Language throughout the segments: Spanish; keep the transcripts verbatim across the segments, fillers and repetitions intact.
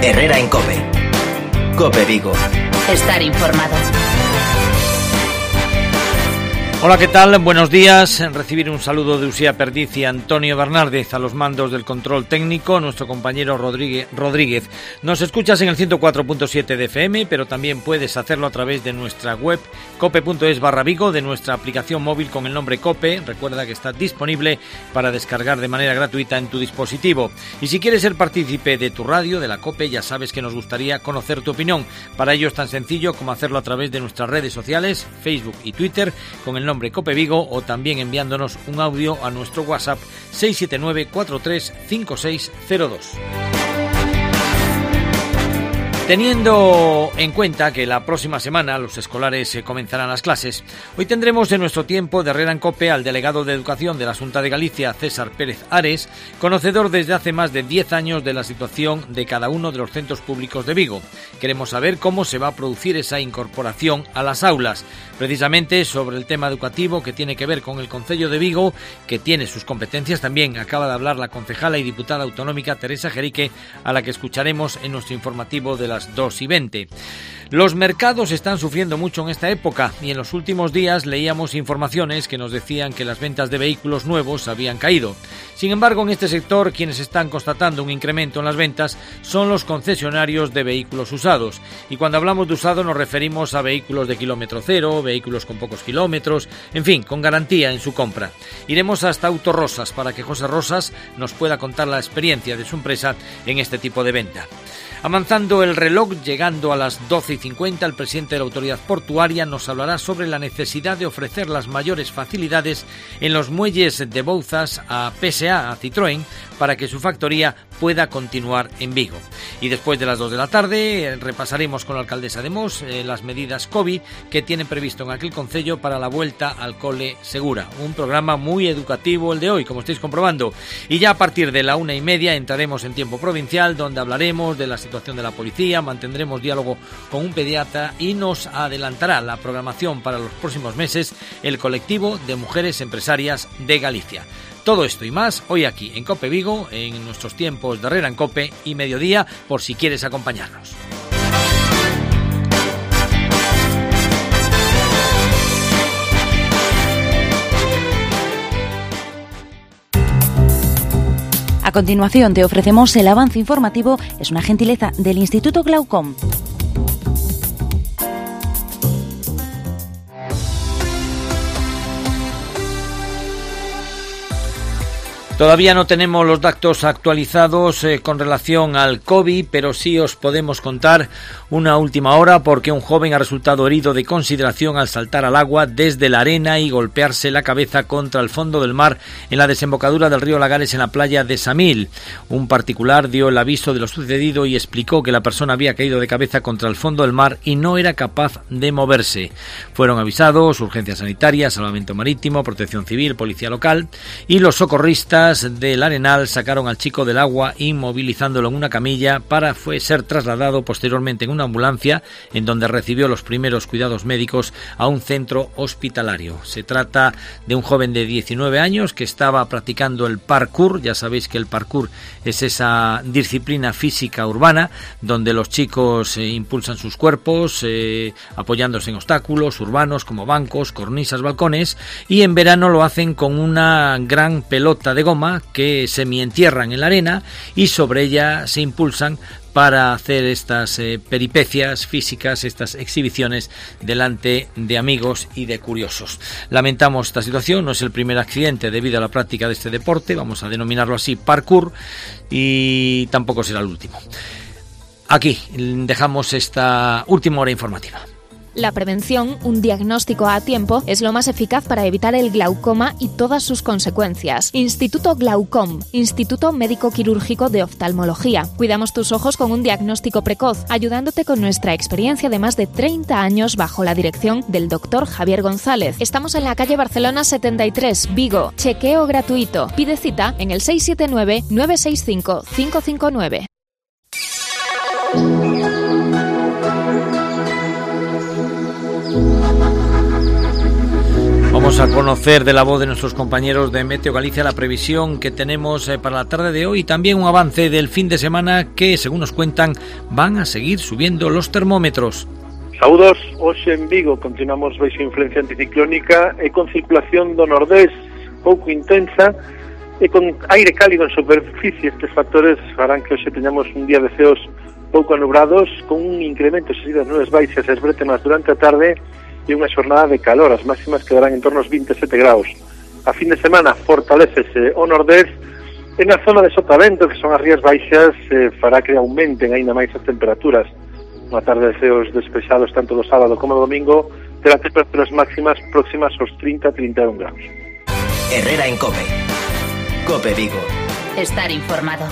Herrera en COPE. COPE Vigo. Estar informado. Hola, ¿qué tal? Buenos días. Recibir un saludo de Usía Perdiz y Antonio Bernárdez a los mandos del control técnico, nuestro compañero Rodríguez. Rodríguez. Nos escuchas en el ciento cuatro punto siete de F M, pero también puedes hacerlo a través de nuestra web cope punto es barra Vigo, de nuestra aplicación móvil con el nombre COPE. Recuerda que está disponible para descargar de manera gratuita en tu dispositivo. Y si quieres ser partícipe de tu radio, de la COPE, ya sabes que nos gustaría conocer tu opinión. Para ello es tan sencillo como hacerlo a través de nuestras redes sociales, Facebook y Twitter, con el nombre nombre COPE Vigo, o también enviándonos un audio a nuestro WhatsApp seis siete nueve cuatro tres cinco seis cero dos. Teniendo en cuenta que la próxima semana los escolares comenzarán las clases, hoy tendremos en nuestro tiempo de Herrera en COPE al delegado de Educación de la Xunta de Galicia, César Pérez Ares, conocedor desde hace más de diez años de la situación de cada uno de los centros públicos de Vigo. Queremos saber cómo se va a producir esa incorporación a las aulas, precisamente sobre el tema educativo que tiene que ver con el Concello de Vigo, que tiene sus competencias también. Acaba de hablar la concejala y diputada autonómica Teresa Jerique, a la que escucharemos en nuestro informativo de la las dos y veinte. Los mercados están sufriendo mucho en esta época y en los últimos días leíamos informaciones que nos decían que las ventas de vehículos nuevos habían caído. Sin embargo, en este sector quienes están constatando un incremento en las ventas son los concesionarios de vehículos usados. Y cuando hablamos de usado nos referimos a vehículos de kilómetro cero, vehículos con pocos kilómetros, en fin, con garantía en su compra. Iremos hasta Autorosas para que José Rosas nos pueda contar la experiencia de su empresa en este tipo de venta. Avanzando el reloj, llegando a las doce y cincuenta, el presidente de la Autoridad Portuaria nos hablará sobre la necesidad de ofrecer las mayores facilidades en los muelles de Bouzas a P S A, a Citroën, para que su factoría pueda continuar en Vigo. Y después de las dos de la tarde repasaremos con la alcaldesa de Mos eh, las medidas COVID que tienen previsto en aquel concello para la vuelta al cole segura. Un programa muy educativo el de hoy, como estáis comprobando. Y ya a partir de la una y media entraremos en tiempo provincial, donde hablaremos de la situación de la policía, mantendremos diálogo con un pediatra y nos adelantará la programación para los próximos meses el colectivo de mujeres empresarias de Galicia. Todo esto y más hoy aquí en COPE Vigo, en nuestros tiempos de Herrera en COPE y mediodía, por si quieres acompañarnos. A continuación te ofrecemos el avance informativo, es una gentileza del Instituto Glaucom. Todavía no tenemos los datos actualizados eh, con relación al COVID, pero sí os podemos contar una última hora porque un joven ha resultado herido de consideración al saltar al agua desde la arena y golpearse la cabeza contra el fondo del mar en la desembocadura del río Lagares en la playa de Samil. Un particular dio el aviso de lo sucedido y explicó que la persona había caído de cabeza contra el fondo del mar y no era capaz de moverse. Fueron avisados urgencias sanitarias, salvamento marítimo, protección civil, policía local y los socorristas del Arenal sacaron al chico del agua inmovilizándolo en una camilla para fue ser trasladado posteriormente en una ambulancia en donde recibió los primeros cuidados médicos a un centro hospitalario. Se trata de un joven de diecinueve años que estaba practicando el parkour. Ya sabéis que el parkour es esa disciplina física urbana donde los chicos eh, impulsan sus cuerpos eh, apoyándose en obstáculos urbanos como bancos, cornisas, balcones, y en verano lo hacen con una gran pelota de goma que semientierran en la arena y sobre ella se impulsan para hacer estas eh, peripecias físicas, estas exhibiciones delante de amigos y de curiosos. Lamentamos esta situación, no es el primer accidente debido a la práctica de este deporte, vamos a denominarlo así, parkour, y tampoco será el último. Aquí dejamos esta última hora informativa. La prevención, un diagnóstico a tiempo, es lo más eficaz para evitar el glaucoma y todas sus consecuencias. Instituto Glaucom, Instituto Médico Quirúrgico de Oftalmología. Cuidamos tus ojos con un diagnóstico precoz, ayudándote con nuestra experiencia de más de treinta años bajo la dirección del doctor Javier González. Estamos en la calle Barcelona setenta y tres, Vigo. Chequeo gratuito. Pide cita en el seis siete nueve nueve seis cinco cinco cinco nueve. Vamos a conocer de la voz de nuestros compañeros de Meteo Galicia la previsión que tenemos para la tarde de hoy y también un avance del fin de semana que, según nos cuentan, van a seguir subiendo los termómetros. Saúdos, hoxe en Vigo continuamos baixo influencia anticiclónica e con circulación do nordés pouco intensa e con aire cálido en superficie. Estes factores farán que hoxe teñamos un día de ceos pouco anubrados con un incremento de das nubes baixas e as brétemas durante a tarde e unha xornada de calor. As máximas quedarán en torno aos vinte e sete graus. A fin de semana fortalécese o nordés e na zona de Sotavento, que son as rías baixas, eh, fará que aumenten aínda máis as temperaturas. Unha tarde de ceos despexados tanto do sábado como do domingo, terá temperaturas máximas próximas aos trinta a trinta e un graus. Herrera en COPE. COPE Vigo. Estar informado.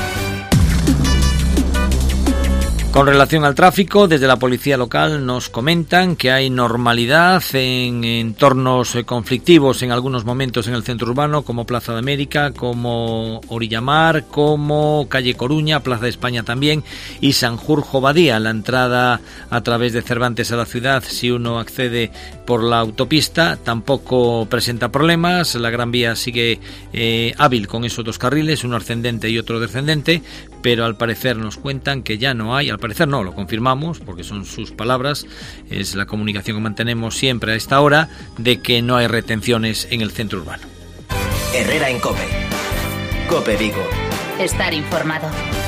Con relación al tráfico, desde la policía local nos comentan que hay normalidad en entornos conflictivos en algunos momentos en el centro urbano, como Plaza de América, como Orillamar, como Calle Coruña, Plaza de España también, y Sanjurjo Badía. La entrada a través de Cervantes a la ciudad, si uno accede por la autopista, tampoco presenta problemas. La Gran Vía sigue eh, hábil con esos dos carriles, uno ascendente y otro descendente, pero al parecer nos cuentan que ya no hay, al parecer no, lo confirmamos porque son sus palabras, es la comunicación que mantenemos siempre a esta hora, de que no hay retenciones en el centro urbano. Herrera en COPE. COPE Vigo. Estar informado.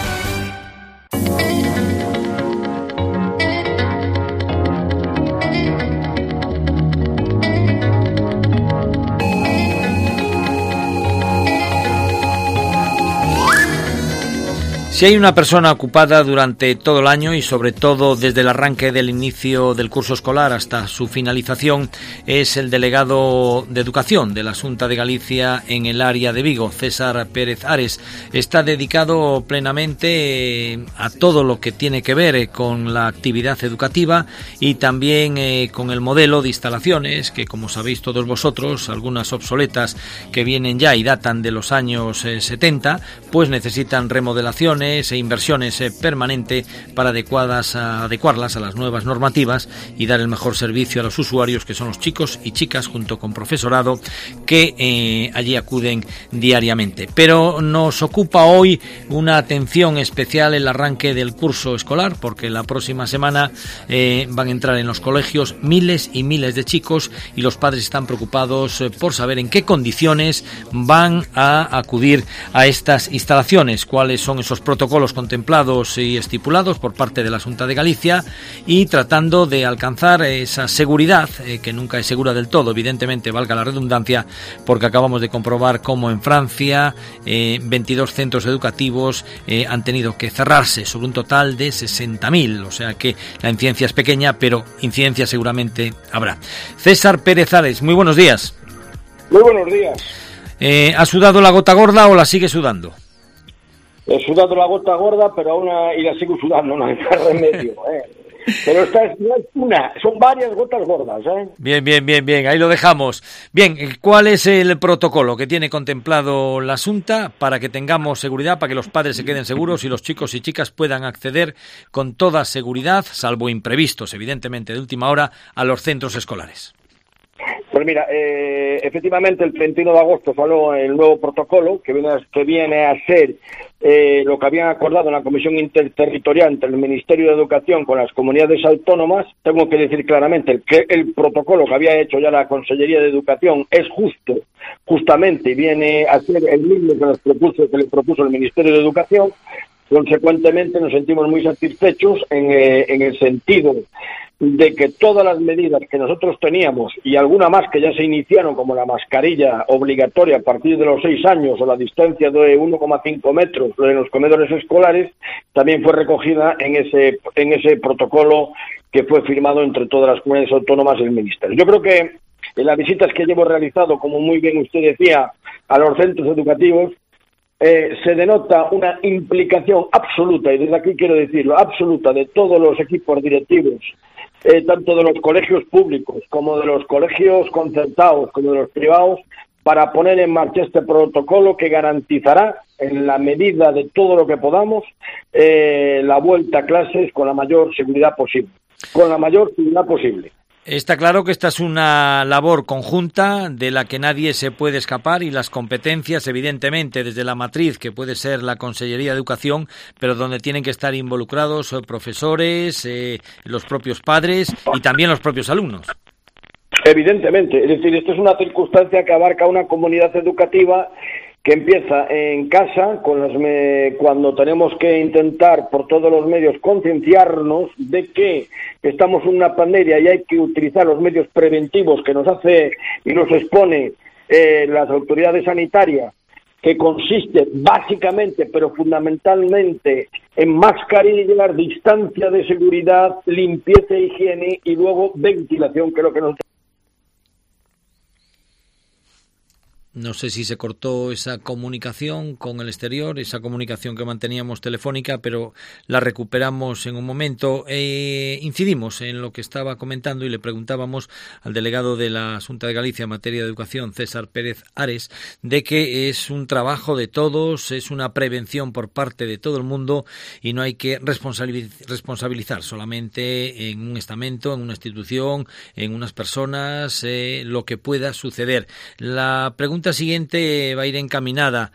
Si hay una persona ocupada durante todo el año y sobre todo desde el arranque del inicio del curso escolar hasta su finalización, es el delegado de Educación de la Xunta de Galicia en el área de Vigo, César Pérez Ares. Está dedicado plenamente a todo lo que tiene que ver con la actividad educativa y también eh, con el modelo de instalaciones que, como sabéis todos vosotros, algunas obsoletas que vienen ya y datan de los años eh, setenta, pues necesitan remodelaciones e inversiones eh, permanente para adecuadas a, adecuarlas a las nuevas normativas y dar el mejor servicio a los usuarios, que son los chicos y chicas junto con profesorado que eh, allí acuden diariamente. Pero nos ocupa hoy una atención especial el arranque del curso escolar, porque la próxima semana eh, van a entrar en los colegios miles y miles de chicos y los padres están preocupados eh, por saber en qué condiciones van a acudir a estas instalaciones, cuáles son esos protocolos contemplados y estipulados por parte de la Xunta de Galicia y tratando de alcanzar esa seguridad, eh, que nunca es segura del todo, evidentemente, valga la redundancia, porque acabamos de comprobar cómo en Francia eh, veintidós centros educativos eh, han tenido que cerrarse sobre un total de sesenta mil, o sea que la incidencia es pequeña, pero incidencia seguramente habrá. César Pérez Ares, muy buenos días. Muy buenos días. Eh, ¿Ha sudado la gota gorda o la sigue sudando? He sudado la gota gorda, pero aún y la sigo sudando, no hay más remedio, ¿eh? Pero esta es, no es una, son varias gotas gordas, ¿eh? Bien, bien, bien, bien, ahí lo dejamos. Bien, ¿cuál es el protocolo que tiene contemplado la Xunta para que tengamos seguridad, para que los padres se queden seguros y los chicos y chicas puedan acceder con toda seguridad, salvo imprevistos, evidentemente, de última hora, a los centros escolares? Pues mira, eh, efectivamente el treinta y uno de agosto faló el nuevo protocolo que viene a, que viene a ser eh, lo que habían acordado en la Comisión Interterritorial entre el Ministerio de Educación con las comunidades autónomas. Tengo que decir claramente que el protocolo que había hecho ya la Consellería de Educación es justo, justamente, y viene a ser el mismo que, nos propuso, que le propuso el Ministerio de Educación. Consecuentemente nos sentimos muy satisfechos en, eh, en el sentido de que todas las medidas que nosotros teníamos y alguna más que ya se iniciaron, como la mascarilla obligatoria a partir de los seis años o la distancia de uno coma cinco metros en los comedores escolares, también fue recogida en ese en ese protocolo que fue firmado entre todas las comunidades autónomas y el Ministerio. Yo creo que en las visitas que llevo realizado, como muy bien usted decía, a los centros educativos, Eh, se denota una implicación absoluta, y desde aquí quiero decirlo, absoluta de todos los equipos directivos, eh, tanto de los colegios públicos como de los colegios concertados como de los privados, para poner en marcha este protocolo que garantizará, en la medida de todo lo que podamos, eh, la vuelta a clases con la mayor seguridad posible. Con la mayor seguridad posible. Está claro que esta es una labor conjunta de la que nadie se puede escapar y las competencias, evidentemente, desde la matriz, que puede ser la Consellería de Educación, pero donde tienen que estar involucrados profesores, eh, los propios padres y también los propios alumnos. Evidentemente, es decir, esto es una circunstancia que abarca una comunidad educativa que empieza en casa, con las me... cuando tenemos que intentar por todos los medios concienciarnos de que estamos en una pandemia y hay que utilizar los medios preventivos que nos hace y nos expone eh, las autoridades sanitarias, que consiste básicamente, pero fundamentalmente, en mascarillas, distancia de seguridad, limpieza e higiene y luego ventilación, que es lo que nos... No sé si se cortó esa comunicación con el exterior, esa comunicación que manteníamos telefónica, pero la recuperamos en un momento. Eh, incidimos en lo que estaba comentando y le preguntábamos al delegado de la Xunta de Galicia en materia de educación, César Pérez Ares, de que es un trabajo de todos, es una prevención por parte de todo el mundo y no hay que responsabilizar solamente en un estamento, en una institución, en unas personas, eh, lo que pueda suceder. La pregunta La pregunta siguiente va a ir encaminada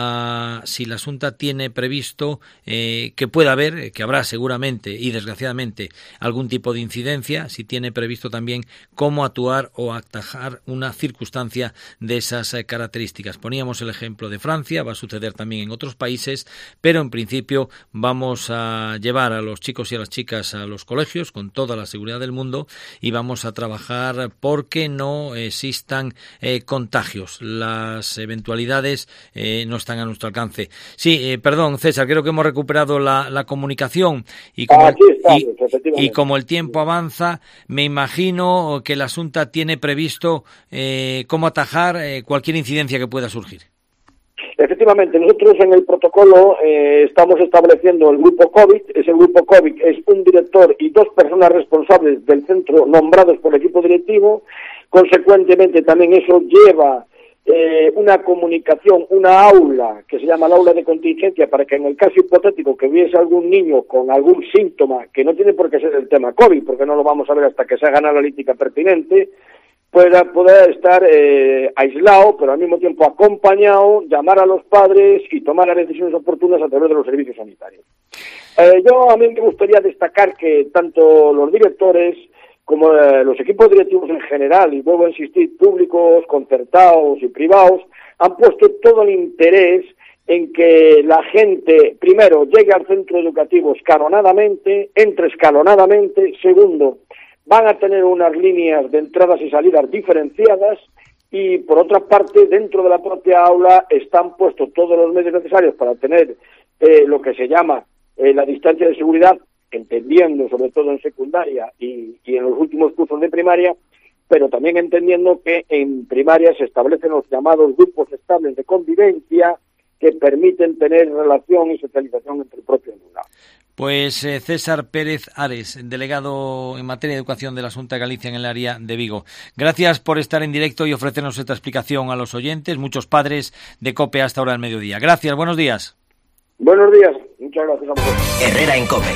a si la Xunta tiene previsto eh, que pueda haber, que habrá seguramente y desgraciadamente algún tipo de incidencia, si tiene previsto también cómo actuar o atajar una circunstancia de esas eh, características. Poníamos el ejemplo de Francia, va a suceder también en otros países, pero en principio vamos a llevar a los chicos y a las chicas a los colegios con toda la seguridad del mundo y vamos a trabajar porque no existan eh, contagios. Las eventualidades eh, no están a nuestro alcance. Sí, eh, perdón, César, creo que hemos recuperado la, la comunicación y como, Aquí estamos, y, y como el tiempo avanza, me imagino que la Xunta tiene previsto eh, cómo atajar eh, cualquier incidencia que pueda surgir. Efectivamente, nosotros en el protocolo eh, estamos estableciendo el grupo COVID. Ese grupo COVID es un director y dos personas responsables del centro nombrados por el equipo directivo. Consecuentemente, también eso lleva eh, una comunicación, una aula, que se llama el aula de contingencia, para que en el caso hipotético que hubiese algún niño con algún síntoma, que no tiene por qué ser el tema COVID, porque no lo vamos a ver hasta que se haga una analítica pertinente, pueda poder estar eh, aislado, pero al mismo tiempo acompañado, llamar a los padres y tomar las decisiones oportunas a través de los servicios sanitarios. Eh, yo a mí me gustaría destacar que tanto los directores como eh, los equipos directivos en general, y vuelvo a insistir, públicos, concertados y privados, han puesto todo el interés en que la gente, primero, llegue al centro educativo escalonadamente, entre escalonadamente, segundo, van a tener unas líneas de entradas y salidas diferenciadas y, por otra parte, dentro de la propia aula están puestos todos los medios necesarios para tener eh, lo que se llama eh, la distancia de seguridad, entendiendo, sobre todo en secundaria y, y en los últimos cursos de primaria, pero también entendiendo que en primaria se establecen los llamados grupos estables de convivencia que permiten tener relación y socialización entre el propio alumnado. Pues eh, César Pérez Ares, delegado en materia de educación de la Xunta de Galicia en el área de Vigo. Gracias por estar en directo y ofrecernos esta explicación a los oyentes, muchos padres de COPE hasta ahora del mediodía. Gracias, buenos días. Buenos días, muchas gracias a vosotros. Herrera en COPE.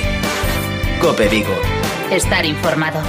COPE Vigo. Estar informado.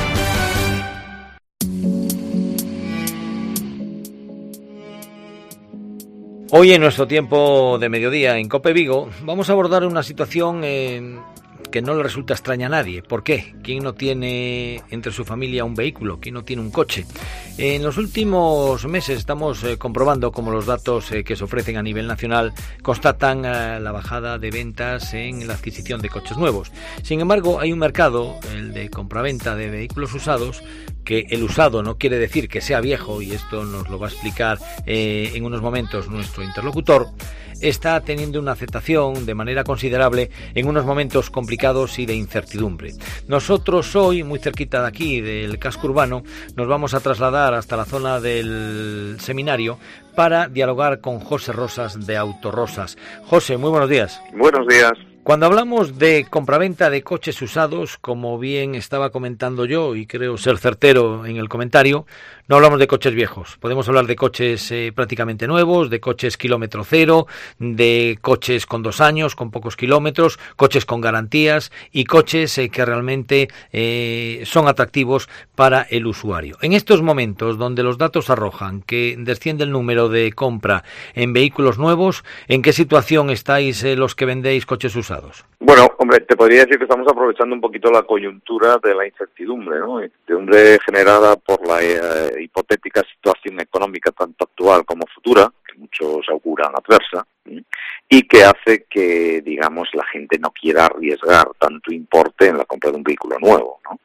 Hoy en nuestro tiempo de mediodía en COPE Vigo vamos a abordar una situación eh, que no le resulta extraña a nadie. ¿Por qué? ¿Quién no tiene entre su familia un vehículo? ¿Quién no tiene un coche? En los últimos meses estamos eh, comprobando cómo los datos eh, que se ofrecen a nivel nacional constatan eh, la bajada de ventas en la adquisición de coches nuevos. Sin embargo, hay un mercado, el de compraventa de vehículos usados, que el usado no quiere decir que sea viejo, y esto nos lo va a explicar eh, en unos momentos nuestro interlocutor, está teniendo una aceptación de manera considerable en unos momentos complicados y de incertidumbre. Nosotros hoy, muy cerquita de aquí, del casco urbano, nos vamos a trasladar hasta la zona del seminario para dialogar con José Rosas de Autorosas. José, muy buenos días. Buenos días. Cuando hablamos de compraventa de coches usados, como bien estaba comentando yo, y creo ser certero en el comentario, no hablamos de coches viejos. Podemos hablar de coches eh, prácticamente nuevos, de coches kilómetro cero, de coches con dos años, con pocos kilómetros, coches con garantías y coches eh, que realmente eh, son atractivos para el usuario. En estos momentos donde los datos arrojan que desciende el número de compra en vehículos nuevos, ¿en qué situación estáis eh, los que vendéis coches usados? Bueno, hombre, te podría decir que estamos aprovechando un poquito la coyuntura de la incertidumbre, ¿no? Incertidumbre generada por la eh, hipotética situación económica tanto actual como futura, que muchos auguran adversa, ¿sí? Y que hace que, digamos, la gente no quiera arriesgar tanto importe en la compra de un vehículo nuevo, ¿no?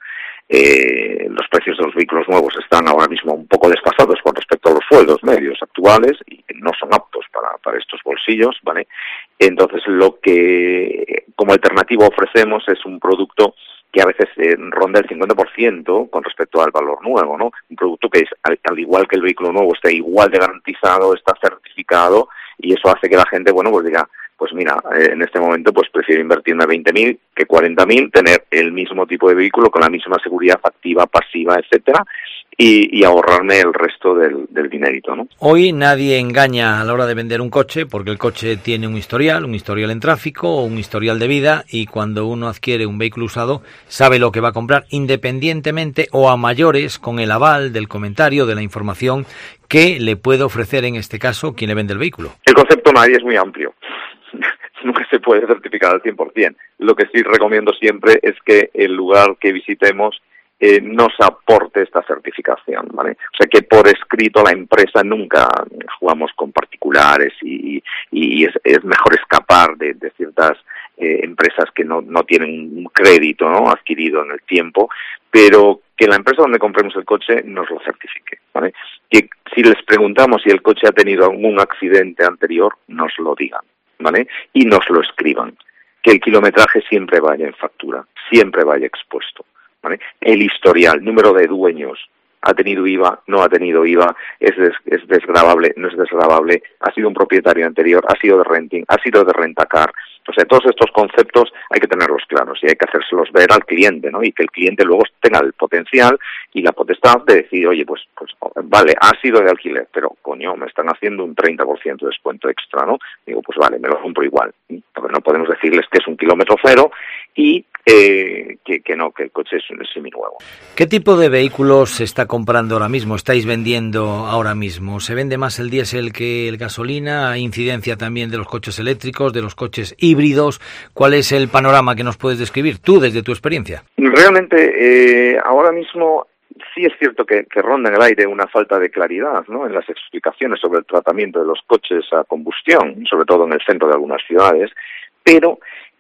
Eh, los precios de los vehículos nuevos están ahora mismo un poco desfasados con respecto a los sueldos medios actuales y no son aptos para, para estos bolsillos, ¿vale? Entonces, lo que como alternativa ofrecemos es un producto que a veces eh, ronda el cincuenta por ciento con respecto al valor nuevo, ¿no? Un producto que es, al, al igual que el vehículo nuevo, está igual de garantizado, está certificado, y eso hace que la gente, bueno, pues diga, pues mira, eh, en este momento pues prefiero invertirme veinte mil que cuarenta mil, tener el mismo tipo de vehículo con la misma seguridad activa, pasiva, etcétera, y, y ahorrarme el resto del, del dinerito, ¿no? Hoy nadie engaña a la hora de vender un coche, porque el coche tiene un historial, un historial en tráfico, un historial de vida, y cuando uno adquiere un vehículo usado, sabe lo que va a comprar, independientemente o a mayores, con el aval del comentario, de la información que le puede ofrecer, en este caso, quien le vende el vehículo. El concepto nadie es muy amplio. Nunca se puede certificar al cien por ciento. Lo que sí recomiendo siempre es que el lugar que visitemos eh, nos aporte esta certificación, ¿vale? O sea, que por escrito la empresa nunca jugamos con particulares y, y es, es mejor escapar de, de ciertas eh, empresas que no, no tienen un crédito, ¿no?, adquirido en el tiempo, pero que la empresa donde compremos el coche nos lo certifique, ¿vale? Que si les preguntamos si el coche ha tenido algún accidente anterior, nos lo digan, ¿vale? Y nos lo escriban. Que el kilometraje siempre vaya en factura, siempre vaya expuesto, ¿vale? El historial, número de dueños, ha tenido I V A, no ha tenido I V A, es, des, es desgravable, no es desgravable, ha sido un propietario anterior, ha sido de renting, ha sido de rentacar. O sea, todos estos conceptos hay que tenerlos claros y hay que hacérselos ver al cliente, ¿no? Y que el cliente luego tenga el potencial y la potestad de decir, oye, pues, pues vale, ha sido de alquiler, pero coño, me están haciendo un treinta por ciento de descuento extra, ¿no? Digo, pues vale, me lo compro igual. Porque no podemos decirles que es un kilómetro cero y eh, que, que no, que el coche es, es seminuevo. ¿Qué tipo de vehículos se está comprando ahora mismo, estáis vendiendo ahora mismo? ¿Se vende más el diésel que el gasolina? ¿Hay incidencia también de los coches eléctricos, de los coches híbridos? ¿Cuál es el panorama que nos puedes describir tú desde tu experiencia? Realmente, eh, ahora mismo sí es cierto que, que ronda en el aire una falta de claridad, ¿no?, en las explicaciones sobre el tratamiento de los coches a combustión, sobre todo en el centro de algunas ciudades, pero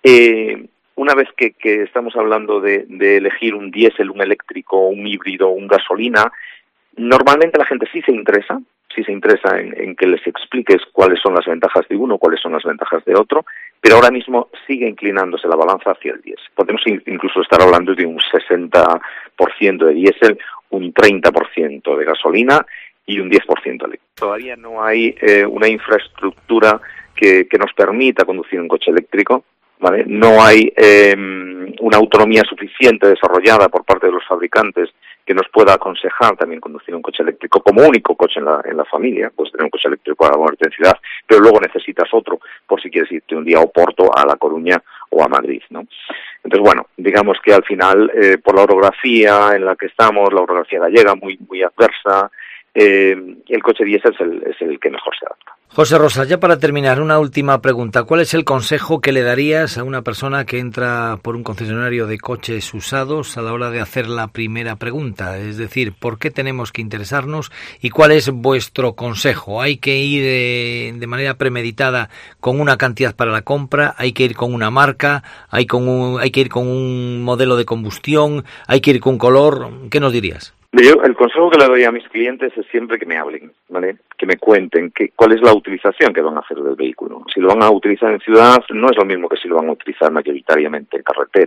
eh, una vez que, que estamos hablando de, de elegir un diésel, un eléctrico, un híbrido, un gasolina, normalmente la gente sí se interesa, sí se interesa en, en que les expliques cuáles son las ventajas de uno, cuáles son las ventajas de otro, pero ahora mismo sigue inclinándose la balanza hacia el diésel. Podemos incluso estar hablando de un sesenta por ciento de diésel, un treinta por ciento de gasolina y un diez por ciento eléctrico. Todavía no hay eh, una infraestructura que, que nos permita conducir un coche eléctrico, ¿vale? No hay eh, una autonomía suficiente desarrollada por parte de los fabricantes que nos pueda aconsejar también conducir un coche eléctrico como único coche en la, en la familia. Puedes tener un coche eléctrico a la muerte en ciudad, pero luego necesitas otro por si quieres irte un día a Oporto, a La Coruña o a Madrid, ¿no? Entonces, bueno, digamos que al final, eh, por la orografía en la que estamos, la orografía gallega muy, muy adversa, eh, el coche diésel es el, es el que mejor se adapta. José Rosas, ya para terminar, una última pregunta. ¿Cuál es el consejo que le darías a una persona que entra por un concesionario de coches usados a la hora de hacer la primera pregunta? Es decir, ¿por qué tenemos que interesarnos y cuál es vuestro consejo? ¿Hay que ir eh, de manera premeditada con una cantidad para la compra? ¿Hay que ir con una marca? ¿Hay, con un, hay que ir con un modelo de combustión? ¿Hay que ir con color? ¿Qué nos dirías? Yo, el consejo que le doy a mis clientes es siempre que me hablen, ¿vale? Que me cuenten que, cuál es la utilización que van a hacer del vehículo. Si lo van a utilizar en ciudad, no es lo mismo que si lo van a utilizar mayoritariamente en carretera.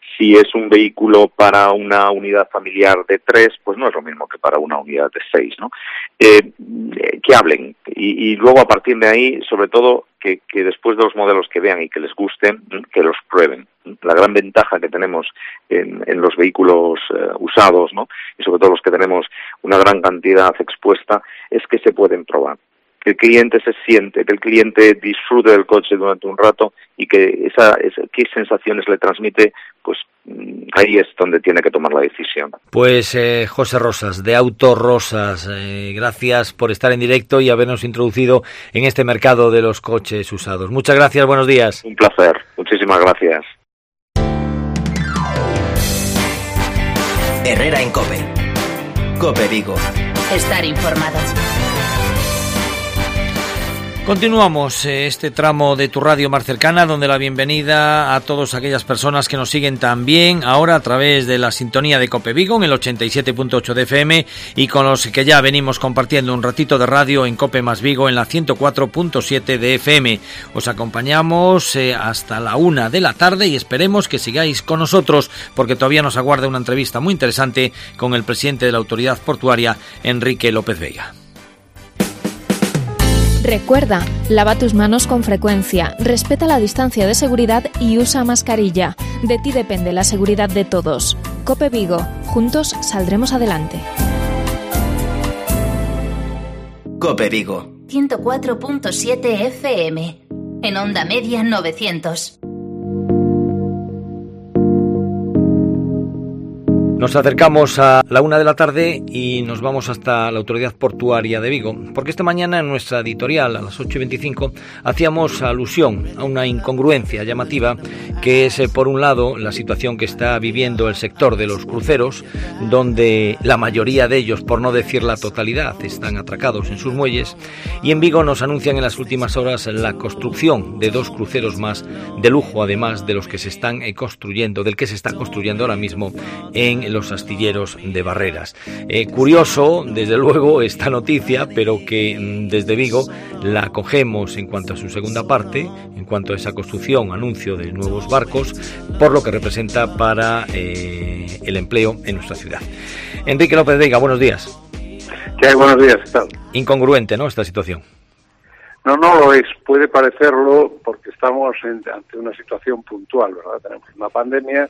Si es un vehículo para una unidad familiar de tres, pues no es lo mismo que para una unidad de seis, ¿no? Eh, que hablen y, y luego a partir de ahí, sobre todo, que, que después de los modelos que vean y que les gusten, que los prueben. La gran ventaja que tenemos en, en los vehículos eh, usados, ¿no? Y sobre todo los que tenemos una gran cantidad expuesta, es que se pueden probar. Que el cliente se siente, que el cliente disfrute del coche durante un rato y que esa, esa qué sensaciones le transmite, pues ahí es donde tiene que tomar la decisión. Pues eh, José Rosas, de Auto Rosas, eh, gracias por estar en directo y habernos introducido en este mercado de los coches usados. Muchas gracias, buenos días. Un placer, muchísimas gracias. Herrera en COPE. COPE Vigo. Estar informado. Continuamos este tramo de tu radio más cercana, donde la bienvenida a todas aquellas personas que nos siguen también ahora a través de la sintonía de COPE Vigo en el ochenta y siete punto ocho de F M y con los que ya venimos compartiendo un ratito de radio en COPE más Vigo en la ciento cuatro punto siete de F M. Os acompañamos eh, hasta la una de la tarde y esperemos que sigáis con nosotros porque todavía nos aguarda una entrevista muy interesante con el presidente de la Autoridad Portuaria, Enrique López Veiga. Recuerda, lava tus manos con frecuencia, respeta la distancia de seguridad y usa mascarilla. De ti depende la seguridad de todos. COPE Vigo, juntos saldremos adelante. COPE Vigo. ciento cuatro punto siete F M. En onda media novecientos. Nos acercamos a la una de la tarde y nos vamos hasta la Autoridad Portuaria de Vigo, porque esta mañana en nuestra editorial a las ocho y veinticinco hacíamos alusión a una incongruencia llamativa que es, por un lado, la situación que está viviendo el sector de los cruceros, donde la mayoría de ellos, por no decir la totalidad, están atracados en sus muelles, y en Vigo nos anuncian en las últimas horas la construcción de dos cruceros más de lujo, además de los que se están construyendo, del que se está construyendo ahora mismo en los astilleros de Barreras. Eh, curioso, desde luego, esta noticia, pero que mm, desde Vigo la cogemos en cuanto a su segunda parte, en cuanto a esa construcción, anuncio de nuevos barcos, por lo que representa para eh, el empleo en nuestra ciudad. Enrique López Veiga, buenos días. ¿Qué hay? Buenos días, ¿qué tal? Incongruente, ¿no?, esta situación. No, no lo es. Puede parecerlo porque estamos en, ante una situación puntual, ¿verdad? Tenemos una pandemia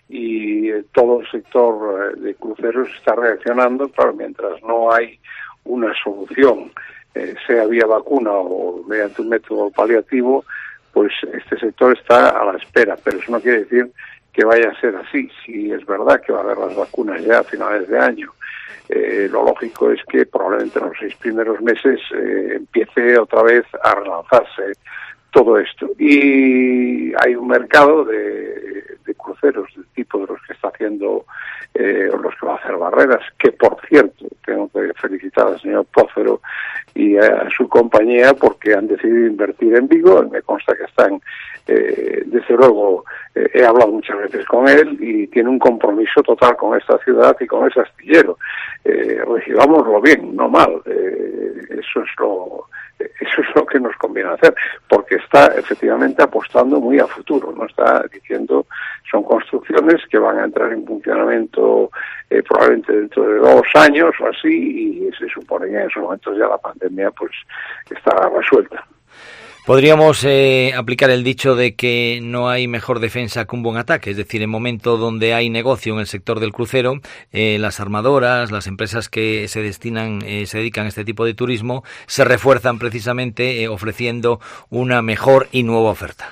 y todo el sector de cruceros está reaccionando, claro, mientras no hay una solución, eh, sea vía vacuna o mediante un método paliativo, pues este sector está a la espera, pero eso no quiere decir que vaya a ser así. Si es verdad que va a haber las vacunas ya a finales de año, eh, lo lógico es que probablemente en los seis primeros meses eh, empiece otra vez a relanzarse todo esto. Y hay un mercado de, de cruceros del tipo de los que está haciendo, eh, o los que va a hacer Barreras, que por cierto, tengo que felicitar al señor Pócero y a su compañía porque han decidido invertir en Vigo. Me consta que están, eh, desde luego, eh, he hablado muchas veces con él y tiene un compromiso total con esta ciudad y con ese astillero. Eh, recibámoslo bien, no mal. Eh, eso es lo... Eso es lo que nos conviene hacer, porque está efectivamente apostando muy a futuro, no está diciendo, son construcciones que van a entrar en funcionamiento eh, probablemente dentro de dos años o así, y se supone que en esos momentos ya la pandemia pues está resuelta. Podríamos eh, aplicar el dicho de que no hay mejor defensa que un buen ataque, es decir, en momento donde hay negocio en el sector del crucero, eh, las armadoras, las empresas que se destinan, eh, se dedican a este tipo de turismo, se refuerzan precisamente eh, ofreciendo una mejor y nueva oferta.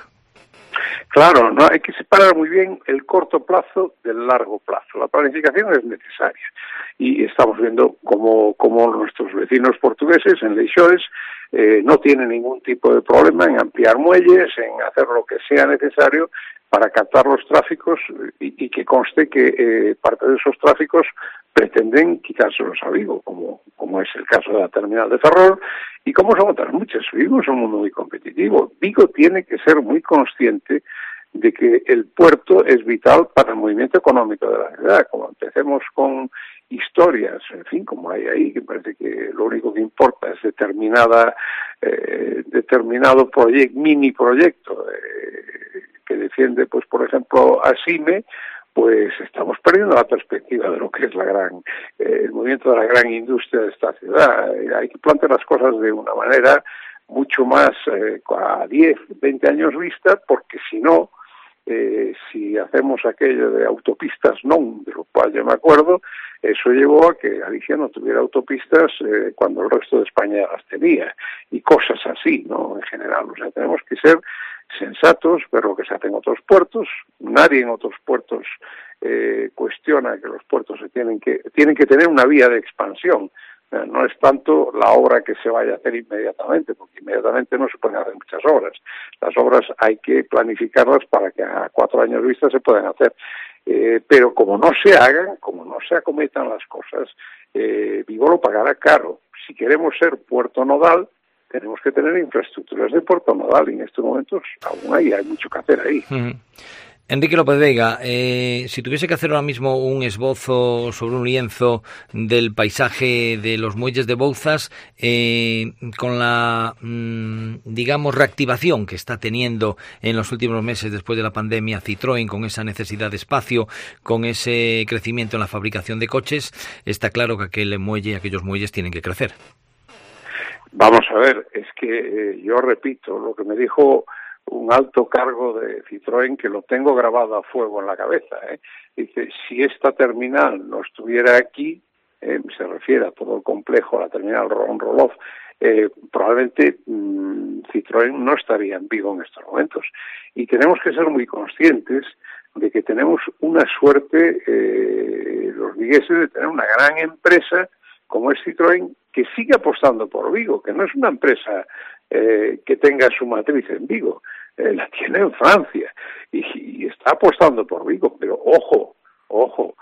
Claro, no hay que separar muy bien el corto plazo del largo plazo. La planificación es necesaria y estamos viendo cómo, cómo nuestros vecinos portugueses en Leixões eh, no tienen ningún tipo de problema en ampliar muelles, en hacer lo que sea necesario para captar los tráficos y, y que conste que eh, parte de esos tráficos pretenden quitárselos a Vigo, como, como es el caso de la terminal de Ferrol y como son otras muchas. Vigo es un mundo muy competitivo. Vigo tiene que ser muy consciente de que el puerto es vital para el movimiento económico de la ciudad. Como empecemos con historias, en fin, como hay ahí, que parece que lo único que importa es determinada, eh, determinado proyecto, mini proyecto, eh, que defiende, pues por ejemplo, a SIME, pues estamos perdiendo la perspectiva de lo que es la gran, eh, el movimiento de la gran industria de esta ciudad. Eh, hay que plantear las cosas de una manera mucho más eh, a diez, veinte años vista, porque si no, eh, si hacemos aquello de autopistas non, de lo cual yo me acuerdo, eso llevó a que Galicia no tuviera autopistas eh, cuando el resto de España las tenía, y cosas así, ¿no? En general, o sea, tenemos que ser sensatos, ver lo que se hace en otros puertos. Nadie en otros puertos eh, cuestiona que los puertos se tienen que tienen que tener una vía de expansión. Eh, no es tanto la obra que se vaya a hacer inmediatamente, porque inmediatamente no se pueden hacer muchas obras. Las obras hay que planificarlas para que a cuatro años vista se puedan hacer. Eh, pero como no se hagan, como no se acometan las cosas, eh, Vigo lo pagará caro. Si queremos ser puerto nodal, tenemos que tener infraestructuras de puerto nodal, y en estos momentos aún hay, hay mucho que hacer ahí. Uh-huh. Enrique López Vega, eh, si tuviese que hacer ahora mismo un esbozo sobre un lienzo del paisaje de los muelles de Bouzas, eh, con la, mmm, digamos, reactivación que está teniendo en los últimos meses después de la pandemia Citroën, con esa necesidad de espacio, con ese crecimiento en la fabricación de coches, está claro que aquel muelle, aquellos muelles tienen que crecer. Vamos a ver, es que eh, yo repito lo que me dijo un alto cargo de Citroën, que lo tengo grabado a fuego en la cabeza. ¿eh? Dice, si esta terminal no estuviera aquí, eh, se refiere a todo el complejo, la terminal Ron-Roloff, eh, probablemente mmm, Citroën no estaría en Vigo en estos momentos. Y tenemos que ser muy conscientes de que tenemos una suerte, eh, los vigueses, de tener una gran empresa como es Citroën, que sigue apostando por Vigo, que no es una empresa eh, que tenga su matriz en Vigo, eh, la tiene en Francia y, y está apostando por Vigo, pero ojo, ojo,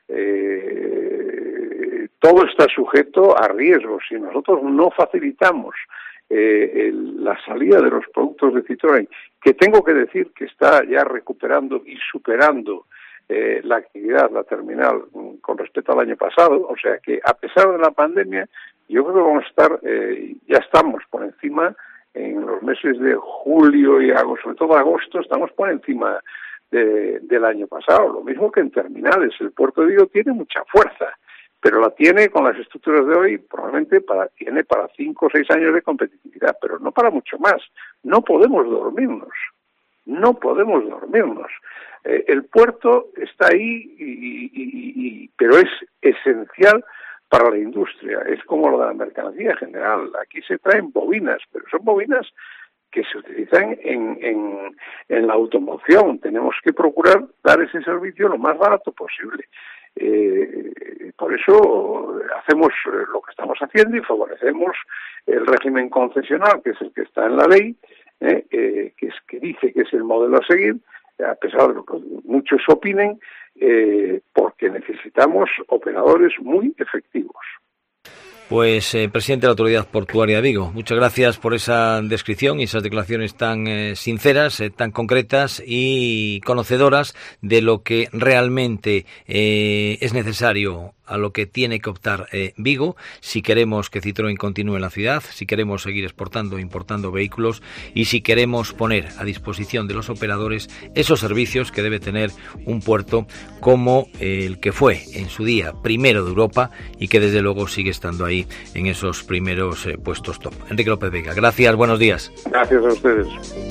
eh, todo está sujeto a riesgos. Si nosotros no facilitamos eh, el, la salida de los productos de Citroën, que tengo que decir que está ya recuperando y superando Eh, la actividad, la terminal, con respecto al año pasado, o sea que a pesar de la pandemia, yo creo que vamos a estar, eh, ya estamos por encima en los meses de julio y agosto, sobre todo agosto, estamos por encima de, del año pasado, lo mismo que en terminales. El puerto de Vigo tiene mucha fuerza, pero la tiene con las estructuras de hoy, probablemente para, tiene para cinco o seis años de competitividad, pero no para mucho más. No podemos dormirnos, no podemos dormirnos. Eh, el puerto está ahí, y, y, y, pero es esencial para la industria. Es como lo de la mercancía general. Aquí se traen bobinas, pero son bobinas que se utilizan en, en, en la automoción. Tenemos que procurar dar ese servicio lo más barato posible. Eh, por eso hacemos lo que estamos haciendo y favorecemos el régimen concesional, que es el que está en la ley, eh, eh, que, es, que dice que es el modelo a seguir, a pesar de lo que muchos opinen, eh, porque necesitamos operadores muy efectivos. Pues, eh, presidente de la Autoridad Portuaria de Vigo, muchas gracias por esa descripción y esas declaraciones tan eh, sinceras, eh, tan concretas y conocedoras de lo que realmente eh, es necesario, a lo que tiene que optar eh, Vigo, si queremos que Citroën continúe en la ciudad, si queremos seguir exportando e importando vehículos y si queremos poner a disposición de los operadores esos servicios que debe tener un puerto como eh, el que fue en su día primero de Europa y que desde luego sigue estando ahí en esos primeros eh, puestos top. Enrique López Vega, gracias, buenos días. Gracias a ustedes.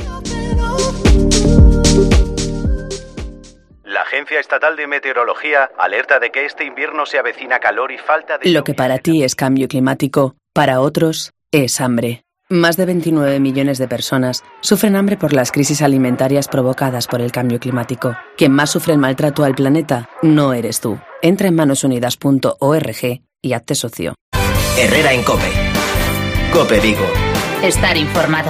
La Agencia Estatal de Meteorología alerta de que este invierno se avecina calor y falta de... Lo que para ti es cambio climático, para otros es hambre. Más de veintinueve millones de personas sufren hambre por las crisis alimentarias provocadas por el cambio climático. Quien más sufre el maltrato al planeta no eres tú. Entra en manos unidas punto org y hazte socio. Herrera en COPE. COPE Vigo. Estar informado.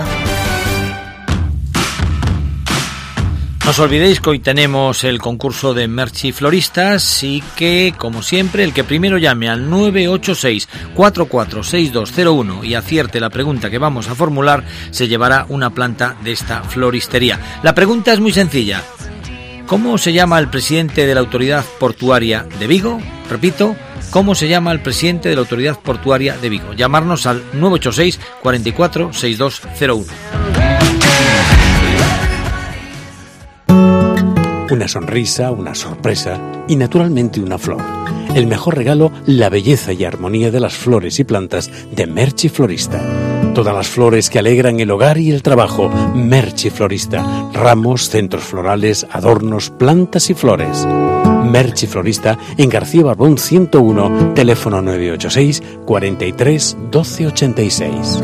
No os olvidéis que hoy tenemos el concurso de Merchi Floristas y que, como siempre, el que primero llame al nueve ocho seis, cuatro cuatro seis dos cero uno y acierte la pregunta que vamos a formular, se llevará una planta de esta floristería. La pregunta es muy sencilla. ¿Cómo se llama el presidente de la Autoridad Portuaria de Vigo? Repito, ¿cómo se llama el presidente de la Autoridad Portuaria de Vigo? Llamarnos al nueve ocho seis, cuatro cuatro seis dos cero uno. Una sonrisa, una sorpresa y naturalmente una flor. El mejor regalo, la belleza y armonía de las flores y plantas de Merchi Florista. Todas las flores que alegran el hogar y el trabajo. Merchi Florista. Ramos, centros florales, adornos, plantas y flores. Merchi Florista en García Barbón ciento uno, teléfono nueve ocho seis, cuarenta y tres, doce ochenta y seis.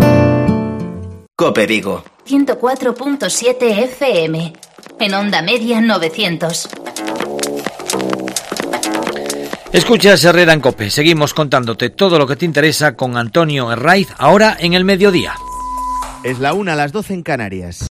Cope Vigo. ciento cuatro punto siete F M. En onda media novecientos. Escuchas Herrera en Cope. Seguimos contándote todo lo que te interesa con Antonio Herraiz, ahora en el mediodía. Es la una, a las doce en Canarias.